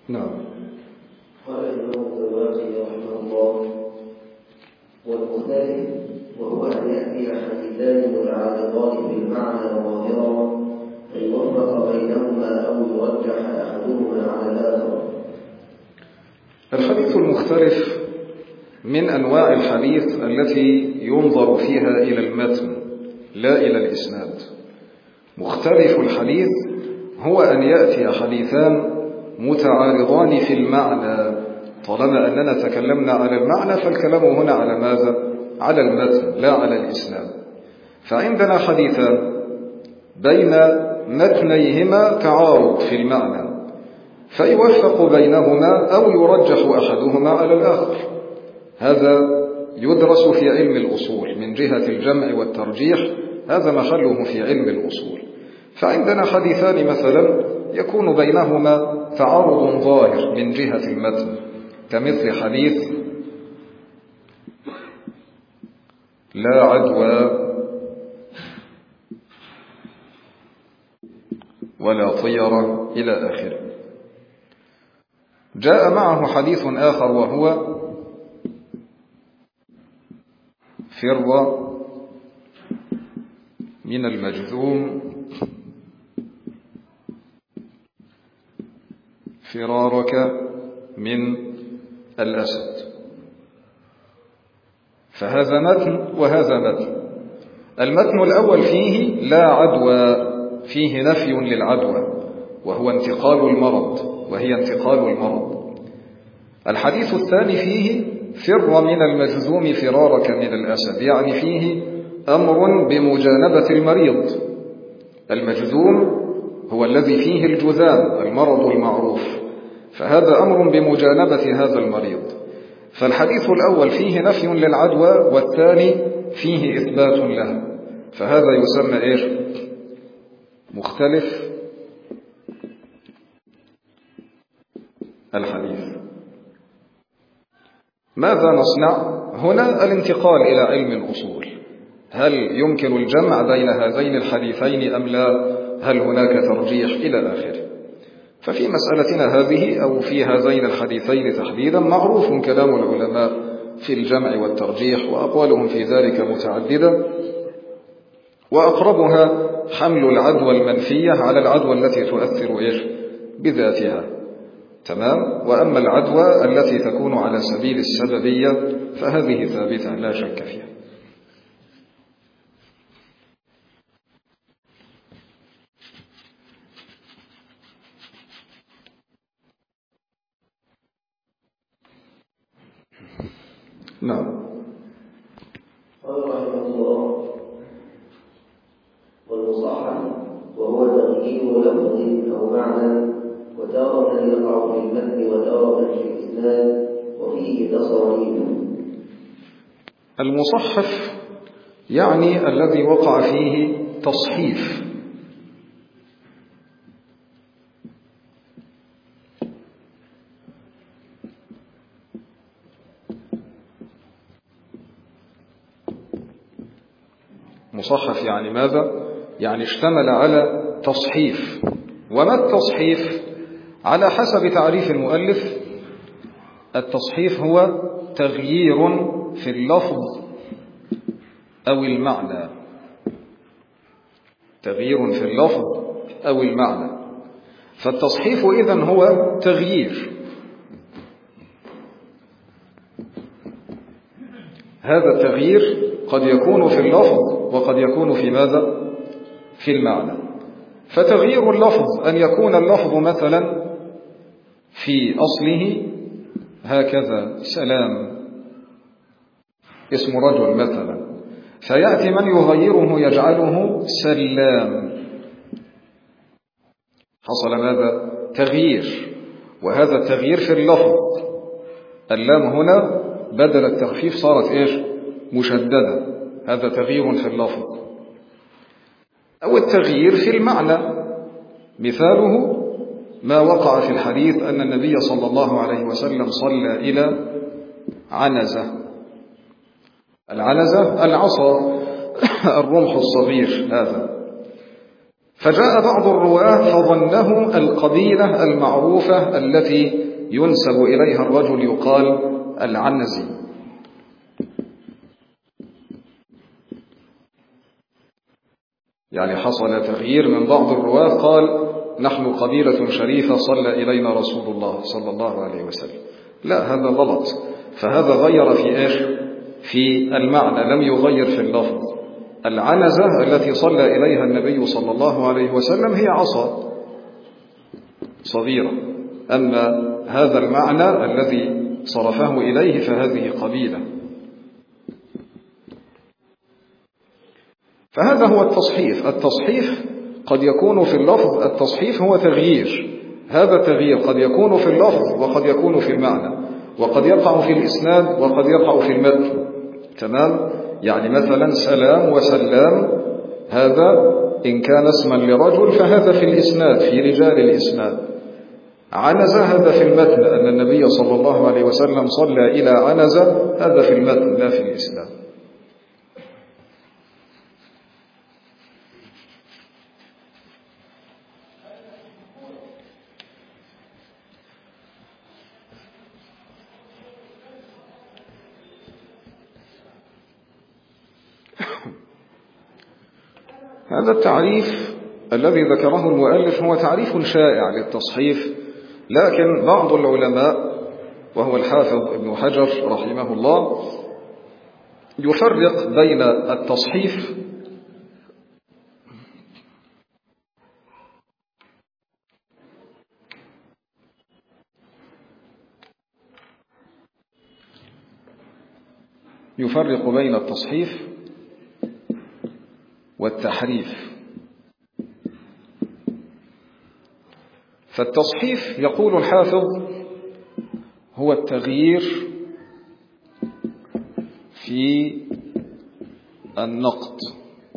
نعم. قال الإمام الزواقي رحمه الله: والمختلف وهو أن يأتي حديثان متعارضان في المعنى ظاهرا فيوفق بينهما أو يرجح أحدهما على الآخر. الحديث المختلف من أنواع الحديث التي ينظر فيها إلى المتن لا إلى الإسناد. مختلف الحديث هو أن يأتي حديثان متعارضان في المعنى. طالما أننا تكلمنا على المعنى فالكلام هنا على ماذا؟ على المتن لا على الإسناد. فعندنا حديثان بين متنيهما تعارض في المعنى فيوفق بينهما أو يرجح أحدهما على الآخر. هذا يدرس في علم الأصول من جهة الجمع والترجيح، هذا محله في علم الأصول. فعندنا حديثان مثلا يكون بينهما تعارض ظاهر من جهة المتن، كمثل حديث لا عدوى ولا طيرة إلى آخره. جاء معه حديث آخر وهو فر من المجذوم فرارك من الأسد. فهذا متن وهذا متن. المتن الأول فيه لا عدوى، فيه نفي للعدوى وهو انتقال المرض، وهي انتقال المرض. الحديث الثاني فيه فر من المجذوم فرارك من الأسد، يعني فيه أمر بمجانبة المريض. المجذوم هو الذي فيه الجذام، المرض المعروف، فهذا أمر بمجانبة هذا المريض. فالحديث الأول فيه نفي للعدوى والثاني فيه إثبات له، فهذا يسمى إيش؟ مختلف الحديث. ماذا نصنع هنا؟ الانتقال إلى علم الأصول. هل يمكن الجمع بين هذين الحديثين أم لا؟ هل هناك ترجيح إلى آخره؟ ففي مسألتنا هذه أو في هذين الحديثين تحديدا معروف كلام العلماء في الجمع والترجيح، وأقوالهم في ذلك متعددة، وأقربها حمل العدوى المنفية على العدوى التي تؤثر إيش؟ بذاتها. تمام. وأما العدوى التي تكون على سبيل السببية فهذه ثابتة لا شك فيها. نعم. قال رحمه الله: والمصحح وهو تغيير لفظ أو معنى، وتارة يقع في المتن وتارة في الإسناد، وفيه تصاريف. المصحف يعني الذي وقع فيه تصحيف. مصحف يعني ماذا؟ يعني اشتمل على تصحيف. وما التصحيف؟ على حسب تعريف المؤلف التصحيف هو تغيير في اللفظ أو المعنى. تغيير في اللفظ أو المعنى. فالتصحيف إذن هو تغيير. هذا التغيير قد يكون في اللفظ وقد يكون في ماذا؟ في المعنى. فتغيير اللفظ أن يكون اللفظ مثلا في أصله هكذا سلام اسم رجل مثلا، فيأتي من يغيره يجعله سلام. حصل ماذا؟ تغيير. وهذا التغيير في اللفظ. اللام هنا بدل التخفيف صارت إيش؟ مشددة. هذا تغيير في اللفظ. أو التغيير في المعنى، مثاله ما وقع في الحديث أن النبي صلى الله عليه وسلم صلى إلى عنزة. العنزة العصا الرمح الصغير هذا. فجاء بعض الرواة فظنه القبيلة المعروفة التي ينسب إليها الرجل يقال العنزي. يعني حصل تغيير من بعض الرواة، قال نحن قبيلة شريفة صلى إلينا رسول الله صلى الله عليه وسلم. لا، هذا غلط. فهذا غير في إيش؟ في المعنى، لم يغير في اللفظ. العنزة التي صلى إليها النبي صلى الله عليه وسلم هي عصا صغيرة، أما هذا المعنى الذي صرفه إليه فهذه قبيلة. فهذا هو التصحيف. التصحيف قد يكون في اللفظ، التصحيف هو تغيير. هذا التغيير قد يكون في اللفظ وقد يكون في المعنى، وقد يقع في الإسناد وقد يقع في المتن. تمام؟ يعني مثلا سلام وسلام، هذا إن كان اسما لرجل فهذا في الإسناد، في رجال الإسناد. عنزة هذا في المتن، أن النبي صلى الله عليه وسلم صلى إلى عنزة، هذا في المتن لا في الإسناد. هذا التعريف الذي ذكره المؤلف هو تعريف شائع للتصحيف، لكن بعض العلماء وهو الحافظ ابن حجر رحمه الله يفرق بين التصحيف والتحريف. فالتصحيف يقول الحافظ هو التغيير في النقط،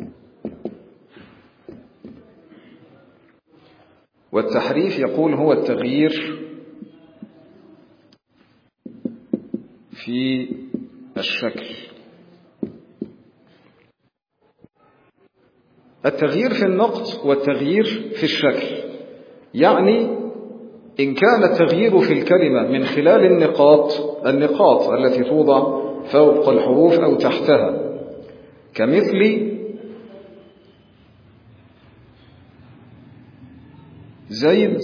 والتحريف يقول هو التغيير في الشكل. التغيير في النقط والتغيير في الشكل، يعني إن كان التغيير في الكلمة من خلال النقاط التي توضع فوق الحروف أو تحتها، كمثل زيد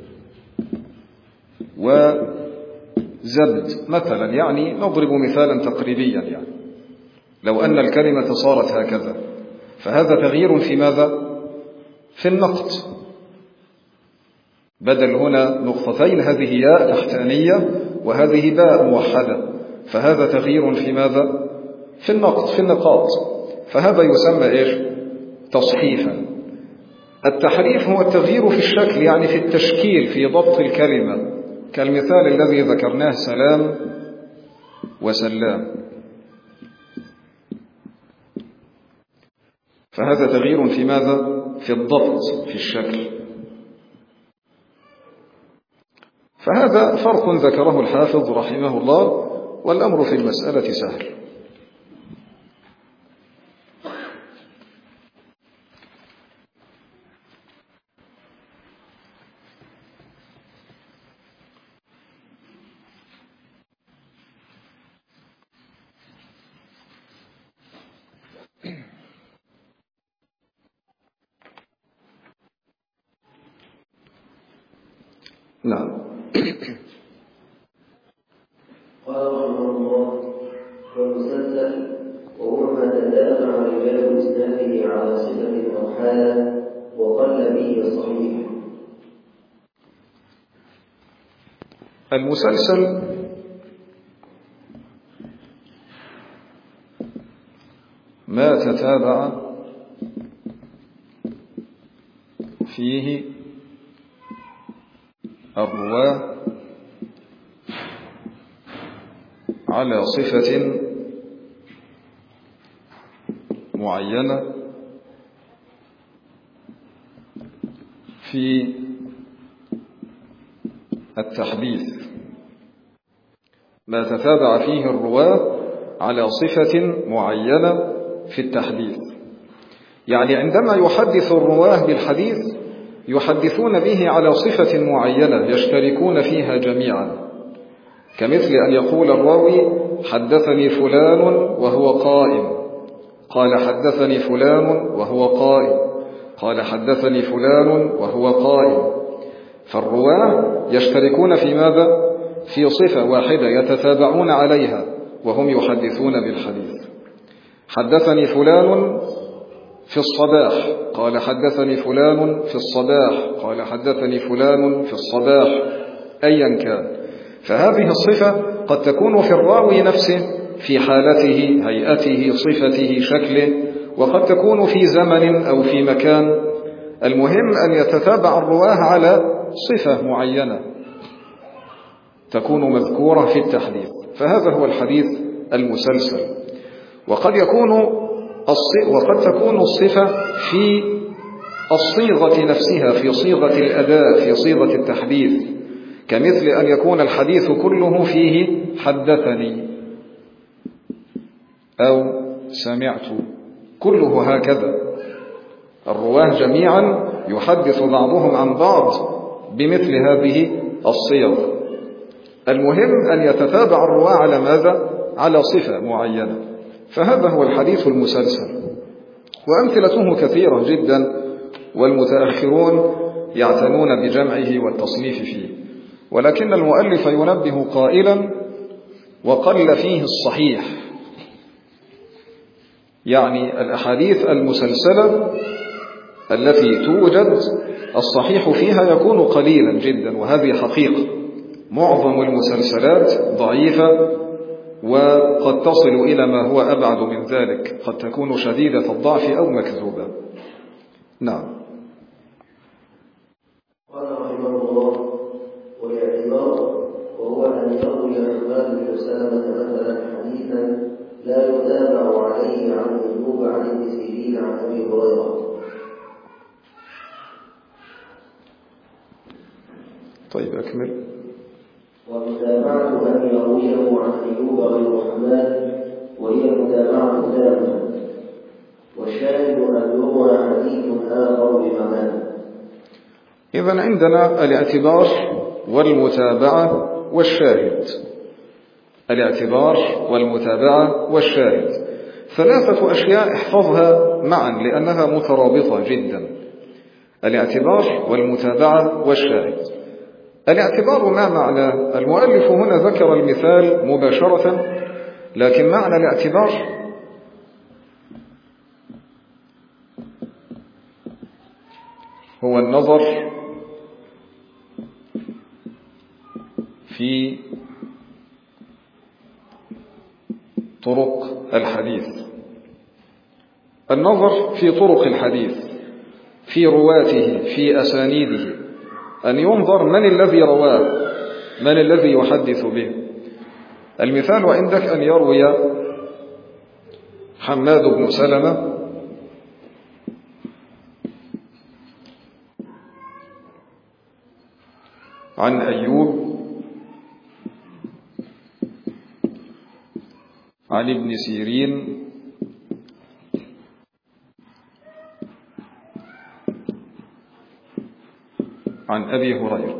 وزبد مثلا، يعني نضرب مثالا تقريبيا، يعني لو أن الكلمة صارت هكذا فهذا تغيير في ماذا؟ في النقط. بدل هنا نقطتين، هذه ياء تحتانية وهذه باء موحدة، فهذا تغيير في ماذا؟ في النقط، في النقاط، فهذا يسمى إيش؟ تصحيفا. التحريف هو التغيير في الشكل، يعني في التشكيل، في ضبط الكلمة، كالمثال الذي ذكرناه سلام وسلام، فهذا تغيير في ماذا؟ في الضبط، في الشكل. فهذا فرق ذكره الحافظ رحمه الله، والأمر في المسألة سهل. نعم. قال رحمه الله: والمسلسل وهو ما تتابع رجال إسناده على صفة أو حالة وقل به الصحيح. المسلسل ما تتابع فيه الرواة على صفة معينة في التحديث، ما تتابع فيه الرواة على صفة معينة في التحديث. يعني عندما يحدث الرواه بالحديث يحدثون به على صفة معينة يشتركون فيها جميعا، كمثل أن يقول الراوي حدثني فلان وهو قائم، قال حدثني فلان وهو قائم، قال حدثني فلان وهو قائم. فالرواه يشتركون في ماذا؟ في صفة واحدة يتتابعون عليها وهم يحدثون بالحديث. حدثني فلان في الصباح، قال حدثني فلان في الصباح، قال حدثني فلان في الصباح، أيا كان. فهذه الصفة قد تكون في الراوي نفسه في حالته، هيئته، صفته، شكله، وقد تكون في زمن أو في مكان. المهم أن يتتابع الرواه على صفة معينة تكون مذكورة في التحديث، فهذا هو الحديث المسلسل. وقد تكون الصفة في الصيغة نفسها، في صيغة الأداء، في صيغة التحديث، كمثل أن يكون الحديث كله فيه حدثني أو سمعت، كله هكذا. الرواه جميعا يحدث بعضهم عن بعض بمثل هذه الصيغ. المهم أن يتتابع الرواه على ماذا؟ على صفة معينة، فهذا هو الحديث المسلسل. وأمثلته كثيرة جدا، والمتأخرون يعتنون بجمعه والتصنيف فيه، ولكن المؤلف ينبه قائلا: وقل فيه الصحيح، يعني الأحاديث المسلسلة التي توجد الصحيح فيها يكون قليلا جدا، وهذه حقيقة. معظم المسلسلات ضعيفة، وقد تصل إلى ما هو أبعد من ذلك، قد تكون شديدة الضعف أو مكذوبة. نعم. قال رحمه الله: والاعتبار وهو أن يروي حماد بن سلمة مثلا حديثا لا يتابع عليه عن أيوب عن ابن سيرين عن أبي هريرة. طيب أكمل. ومتابعة أن يرويه عن أيوب غير حماد، وهي متابعة تامة. والشاهد أن يروى حديث آخر بمعناه. إذن عندنا الاعتبار والمتابعة والشاهد. الاعتبار والمتابعة والشاهد ثلاثة أشياء احفظها معا لأنها مترابطة جدا. الاعتبار والمتابعة والشاهد. الاعتبار ما معنى؟ المؤلف هنا ذكر المثال مباشرة، لكن معنى الاعتبار هو النظر في طرق الحديث، النظر في طرق الحديث، في رواته، في أسانيده، أن ينظر من الذي رواه، من الذي يحدث به. المثال عندك أن يروي حماد بن سلمة عن أيوب عن ابن سيرين عن أبي هريرة.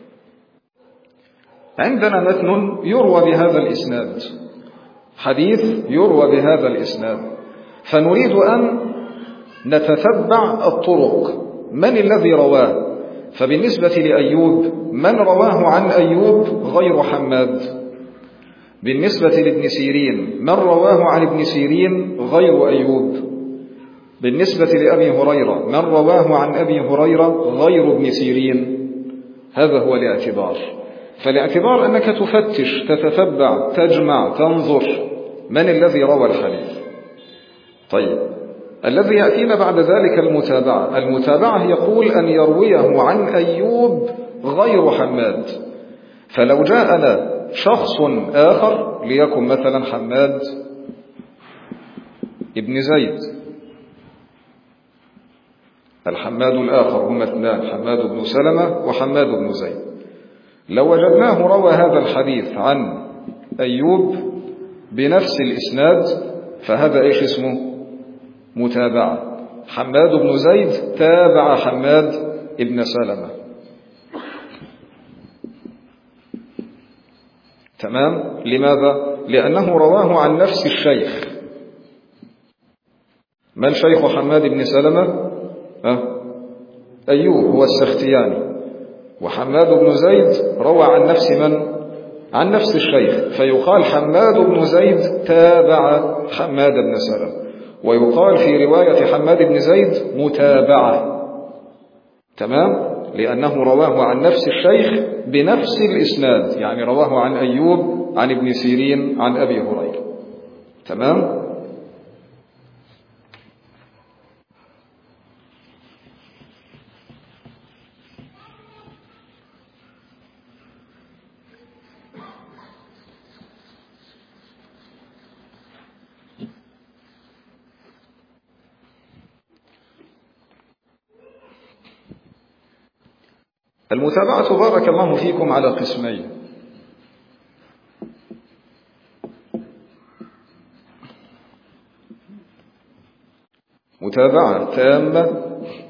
عندنا متن يروى بهذا الإسناد، حديث يروى بهذا الإسناد، فنريد أن نتتبع الطرق، من الذي رواه. فبالنسبة لأيوب، من رواه عن أيوب غير حماد. بالنسبة لابن سيرين، من رواه عن ابن سيرين غير أيوب. بالنسبة لأبي هريرة، من رواه عن أبي هريرة غير ابن سيرين. هذا هو الاعتبار. فالاعتبار أنك تفتش، تتتبع، تجمع، تنظر من الذي روى الحديث. طيب، الذي يأتينا بعد ذلك المتابعة. المتابعة يقول أن يرويه عن أيوب غير حماد. فلو جاءنا شخص آخر، ليكن مثلا حماد ابن زيد، الحماد الآخر، هم اثنان، حماد بن سلمة وحماد بن زيد. لو وجدناه روى هذا الحديث عن أيوب بنفس الإسناد، فهذا إيش اسمه؟ متابعة. حماد بن زيد تابع حماد بن سلمة. تمام. لماذا؟ لأنه رواه عن نفس الشيخ. من شيخ حماد بن سلمة؟ أيوب هو السختياني. وحماد بن زيد روى عن نفس من؟ عن نفس الشيخ، فيقال حماد بن زيد تابع حماد بن سلمة، ويقال في رواية حماد بن زيد متابعة. تمام؟ لأنه رواه عن نفس الشيخ بنفس الإسناد، يعني رواه عن أيوب عن ابن سيرين عن أبي هريرة. تمام؟ المتابعة بارك الله فيكم على قسمين: متابعة تامة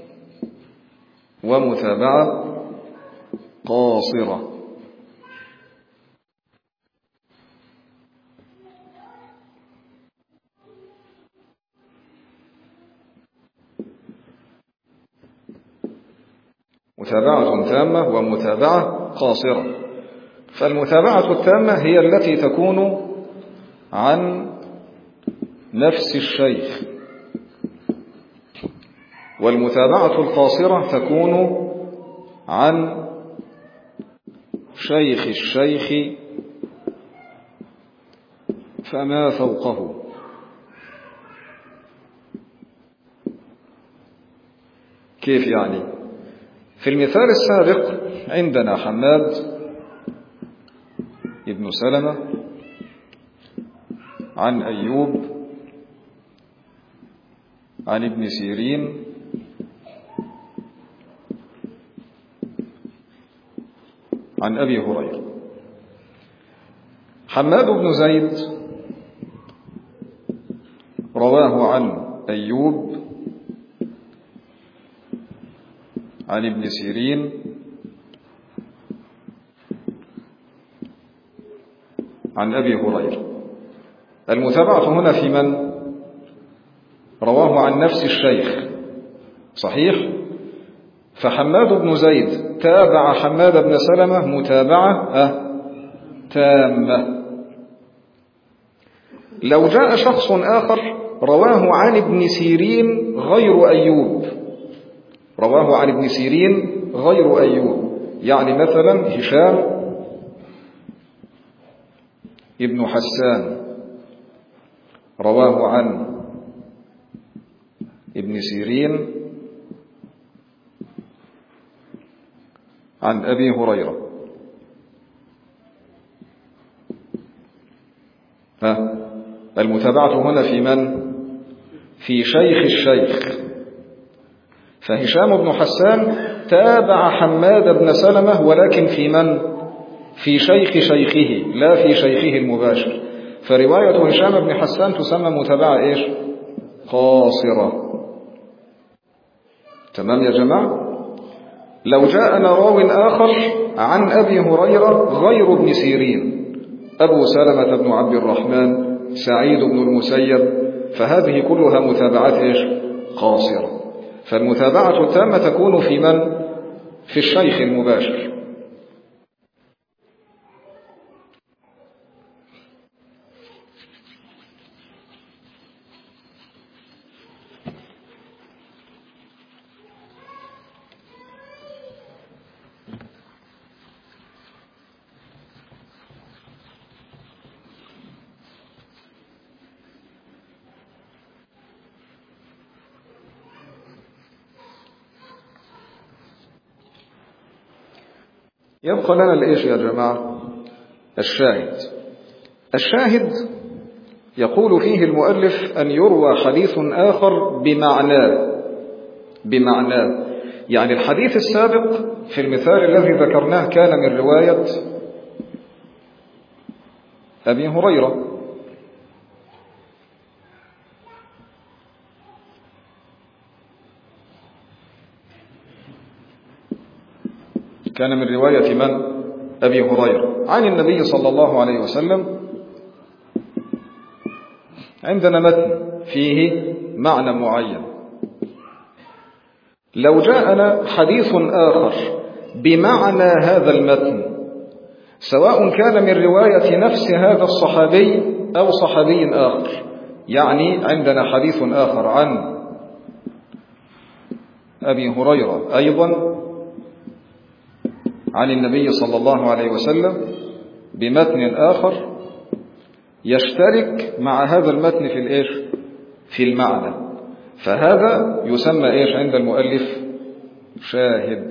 ومتابعة قاصرة. متابعة تامة ومتابعة قاصرة. فالمتابعة التامة هي التي تكون عن نفس الشيخ، والمتابعة القاصرة تكون عن شيخ الشيخ فما فوقه. كيف يعني؟ في المثال السابق عندنا حماد ابن سلمة عن أيوب عن ابن سيرين عن أبي هريرة. حماد بن زيد رواه عن أيوب عن ابن سيرين عن أبي هريرة. المتابعة هنا في من؟ رواه عن نفس الشيخ، صحيح؟ فحماد بن زيد تابع حماد بن سلمة متابعة تامة. لو جاء شخص آخر رواه عن ابن سيرين غير أيوب، رواه عن ابن سيرين غير أيوب، يعني مثلا هشام ابن حسان رواه عن ابن سيرين عن أبي هريرة. المتابعة هنا في من؟ في شيخ الشيخ. فهشام بن حسان تابع حماد بن سلمة، ولكن في من؟ في شيخ شيخه، لا في شيخه المباشر. فرواية هشام بن حسان تسمى متابعة إيش؟ قاصرة. تمام يا جماعة؟ لو جاءنا راو آخر عن أبي هريرة غير ابن سيرين، أبو سلمة بن عبد الرحمن، سعيد بن المسيب، فهذه كلها متابعات إيش؟ قاصرة. فالمتابعة التامة تكون في من؟ في الشيخ المباشر. يبقى لنا الإيش يا جماعة؟ الشاهد. الشاهد يقول فيه المؤلف أن يروى حديث آخر بمعناه. يعني الحديث السابق في المثال الذي ذكرناه كان من رواية أبي هريرة، كان من رواية من؟ أبي هريرة عن النبي صلى الله عليه وسلم. عندنا متن فيه معنى معين، لو جاءنا حديث آخر بمعنى هذا المتن سواء كان من رواية نفس هذا الصحابي أو صحابي آخر، يعني عندنا حديث آخر عن أبي هريرة أيضا عن النبي صلى الله عليه وسلم بمتن آخر يشترك مع هذا المتن في الإيش؟ في المعنى، فهذا يسمى إيش عند المؤلف؟ شاهد.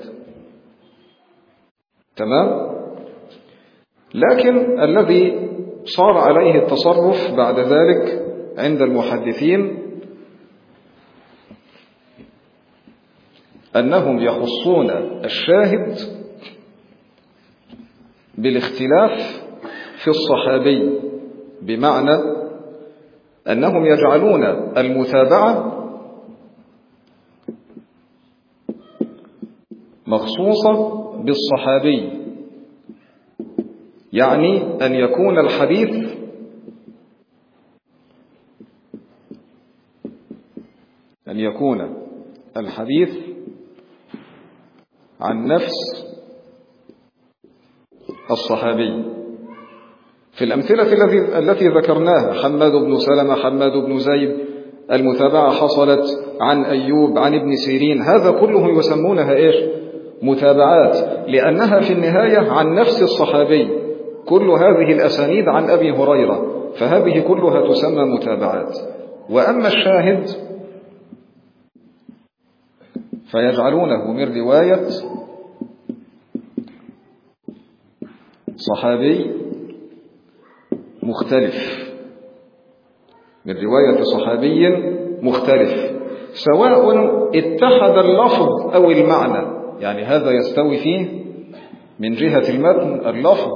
تمام؟ لكن الذي صار عليه التصرف بعد ذلك عند المحدثين أنهم يخصون الشاهد بالاختلاف في الصحابي، بمعنى أنهم يجعلون المتابعة مخصوصة بالصحابي، يعني أن يكون الحديث عن نفس الصحابي. في الأمثلة التي ذكرناها حماد بن سلمة، حماد بن زيد، المتابعة حصلت عن أيوب عن ابن سيرين، هذا كله يسمونها إيش؟ متابعات، لأنها في النهاية عن نفس الصحابي. كل هذه الأسانيد عن أبي هريرة، فهذه كلها تسمى متابعات. وأما الشاهد فيجعلونه من رواية صحابي مختلف، من رواية صحابي مختلف، سواء اتحد اللفظ أو المعنى، يعني هذا يستوي فيه من جهة المتن اللفظ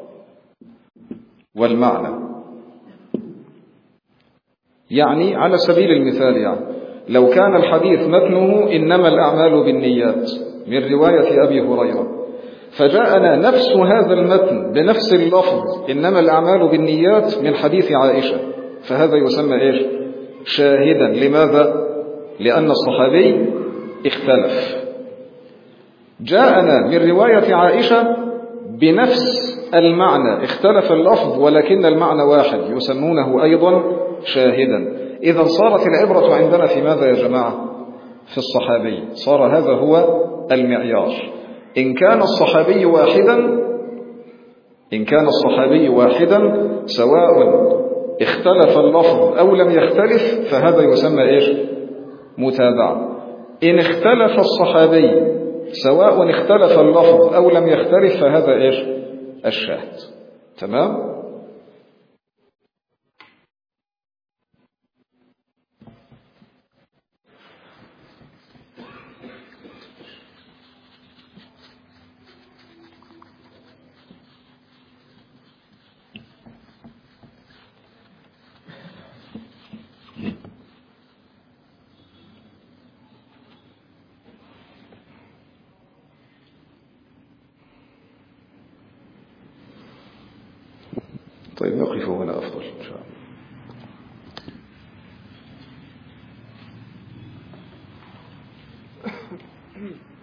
والمعنى. يعني على سبيل المثال، يعني لو كان الحديث متنه إنما الأعمال بالنيات من رواية أبي هريرة، فجاءنا نفس هذا المتن بنفس اللفظ إنما الأعمال بالنيات من حديث عائشة، فهذا يسمى إيش؟ شاهدا. لماذا؟ لأن الصحابي اختلف. جاءنا من رواية عائشة بنفس المعنى، اختلف اللفظ ولكن المعنى واحد، يسمونه أيضا شاهدا. إذا صارت العبرة عندنا في ماذا يا جماعة؟ في الصحابي، صار هذا هو المعيار. إن كان الصحابي واحدا سواء اختلف اللفظ أو لم يختلف، فهذا يسمى إيش؟ متابعة. إن اختلف الصحابي سواء اختلف اللفظ أو لم يختلف، فهذا إيش؟ الشاهد. تمام؟ طيب نقف هنا أفضل إن شاء الله.